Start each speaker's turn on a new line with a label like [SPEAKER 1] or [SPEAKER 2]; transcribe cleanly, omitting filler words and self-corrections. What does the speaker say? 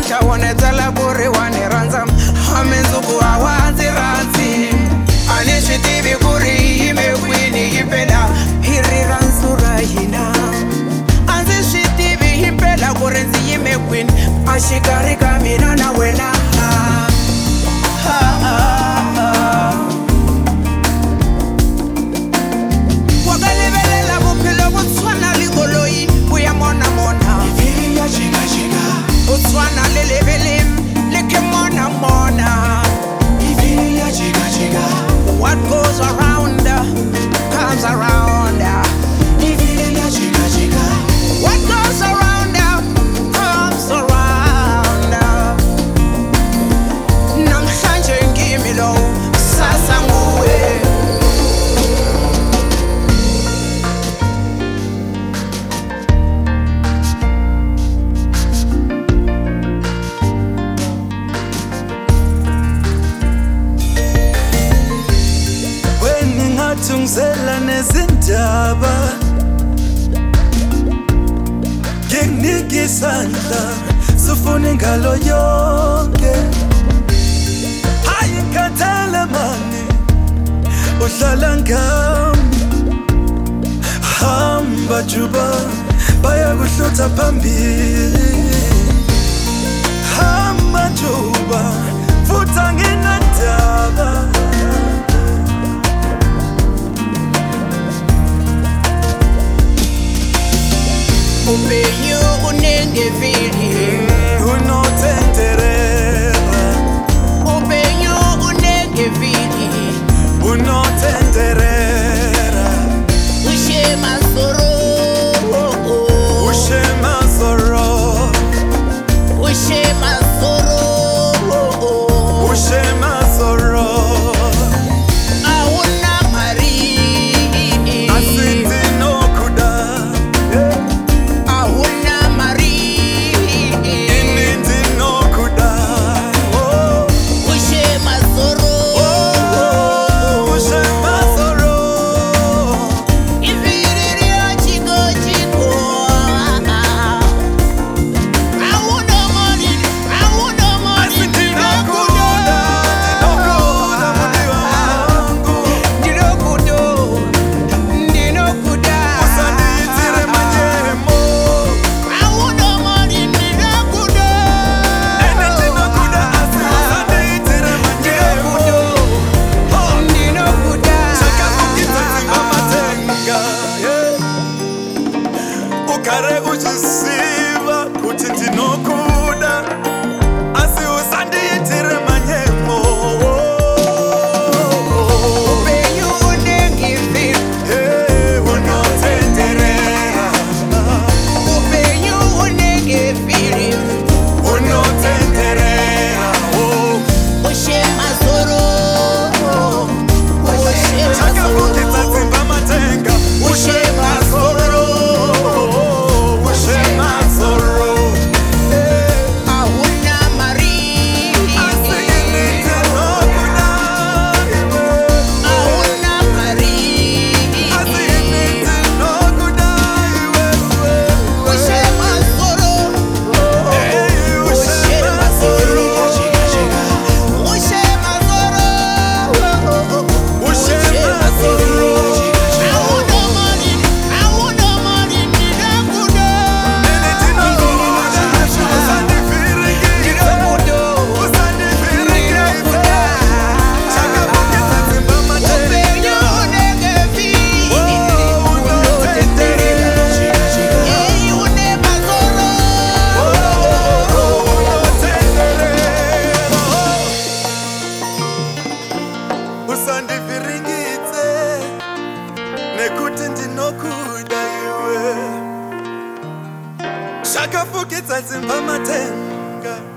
[SPEAKER 1] xawoneta la ku ri wa ni rhandza amenzuku a wa ndzi rhandzi a ni swi tivi ku ri yi yime kwini himpela hi ri rhandzu ra hina a ndzi swi tivi himpela ku ri ndzi yime kwini a xikarhi ka mina na wena What goes around comes around. What goes around comes around. Namhlanje ngimi lo sasa nguwe.
[SPEAKER 2] Tungzela nezindaba ngikunika isandla sifune ngalo yonke hayi ngikhathele mani uhlala ngami hamba juba bayakuhlutha phambili hamba juba futhi anginandaba
[SPEAKER 1] Upenyu unengevili
[SPEAKER 2] unotenderera
[SPEAKER 1] Upenyu unengevili
[SPEAKER 2] unotenderera
[SPEAKER 1] Ushema soro
[SPEAKER 2] ushema soro
[SPEAKER 1] Ushema soro
[SPEAKER 2] ushema soro
[SPEAKER 1] Auna mari
[SPEAKER 2] asiti nokuda Ukare uchisiva kuti ndinokuda asi usandiyitire manyemo
[SPEAKER 1] Upenyu unengevili
[SPEAKER 2] unotenderera
[SPEAKER 1] Upenyu unengevili
[SPEAKER 2] unotenderera
[SPEAKER 1] Ushema soro
[SPEAKER 2] chakavukidza dzimba matenga ushema soro usandiviringidze nekuti ndinokuda iwe zvakafukidza dzimba matenga